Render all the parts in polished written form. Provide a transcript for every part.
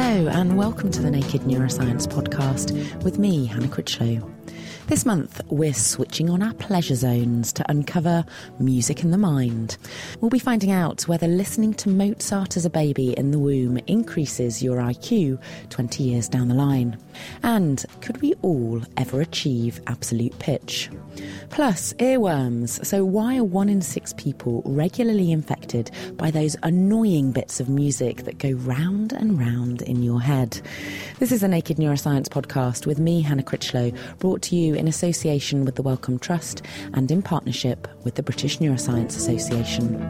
Hello and welcome to the Naked Neuroscience podcast with me, Hannah Critchlow. This month, we're switching on our pleasure zones to uncover music in the mind. We'll be finding out whether listening to Mozart as a baby in the womb increases your IQ 20 years down the line. And could we all ever achieve absolute pitch? Plus, earworms. So why are 1 in 6 people regularly infected by those annoying bits of music that go round and round in your head? This is the Naked Neuroscience podcast with me, Hannah Critchlow, brought to you in association with the Wellcome Trust and in partnership with the British Neuroscience Association.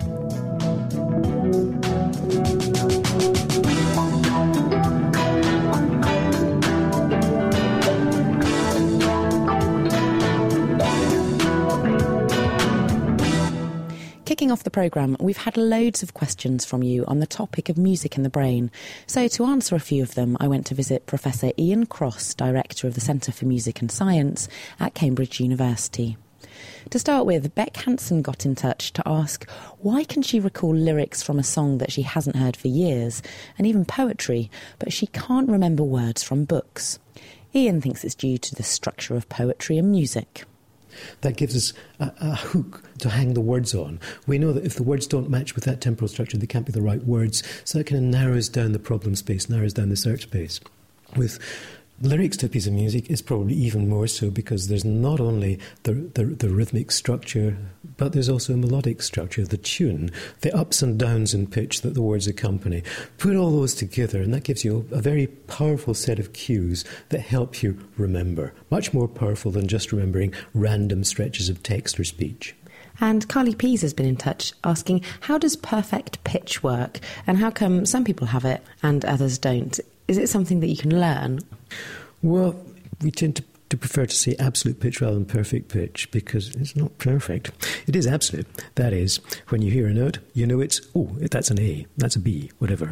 Kicking off the programme, we've had loads of questions from you on the topic of music in the brain. So to answer a few of them, I went to visit Professor Ian Cross, Director of the Centre for Music and Science at Cambridge University. To start with, Beck Hansen got in touch to ask why can she recall lyrics from a song that she hasn't heard for years, and even poetry, but she can't remember words from books. Ian thinks it's due to the structure of poetry and music. That gives us a hook to hang the words on. We know that if the words don't match with that temporal structure, they can't be the right words, so that kind of narrows down the problem space, narrows down the search space. With lyrics to a piece of music, it's probably even more so because there's not only the rhythmic structure, but there's also a melodic structure, the tune, the ups and downs in pitch that the words accompany. Put all those together and that gives you a very powerful set of cues that help you remember. Much more powerful than just remembering random stretches of text or speech. And Carly Pease has been in touch asking, how does perfect pitch work? And how come some people have it and others don't? Is it something that you can learn? Well, we tend to prefer to say absolute pitch rather than perfect pitch because it's not perfect. It is absolute. That is, when you hear a note, you know it's, oh, that's an A, that's a B, whatever.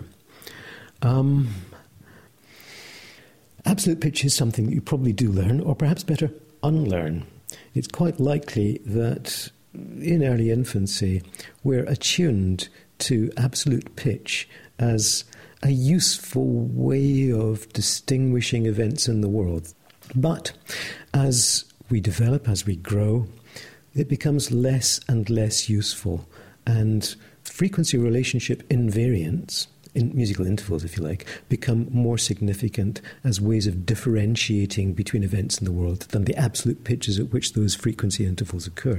Absolute pitch is something that you probably do learn, or perhaps better, unlearn. It's quite likely that in early infancy we're attuned to absolute pitch as a useful way of distinguishing events in the world. But as we develop, as we grow, it becomes less and less useful. And frequency relationship invariants, in musical intervals if you like, become more significant as ways of differentiating between events in the world than the absolute pitches at which those frequency intervals occur.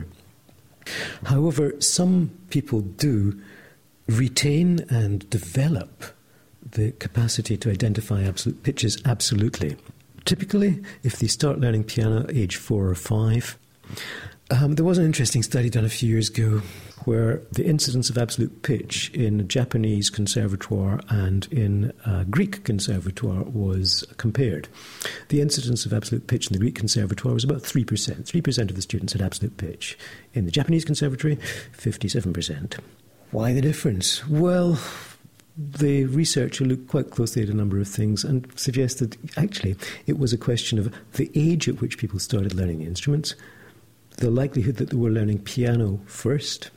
However, some people do retain and develop the capacity to identify absolute pitches absolutely. Typically, if they start learning piano at age 4 or 5, there was an interesting study done a few years ago where the incidence of absolute pitch in a Japanese conservatoire and in a Greek conservatoire was compared. The incidence of absolute pitch in the Greek conservatoire was about 3%. 3% of the students had absolute pitch. In the Japanese conservatory, 57%. Why the difference? Well, the researcher looked quite closely at a number of things and suggested actually it was a question of the age at which people started learning the instruments, the likelihood that they were learning piano first,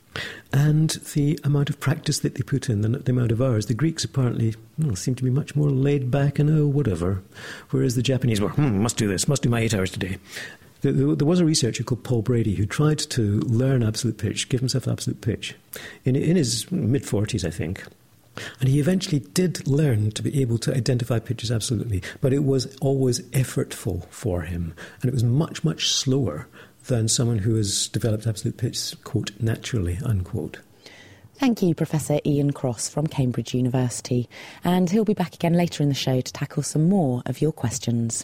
and the amount of practice that they put in, the amount of hours. The Greeks apparently seemed to be much more laid back and whatever, whereas the Japanese were, must do this, must do my 8 hours today. There was a researcher called Paul Brady who tried to learn absolute pitch, give himself absolute pitch, in his mid-40s, I think. And he eventually did learn to be able to identify pitches absolutely, but it was always effortful for him, and it was much, much slower than someone who has developed absolute pitch, quote, naturally, unquote. Thank you, Professor Ian Cross from Cambridge University, and he'll be back again later in the show to tackle some more of your questions.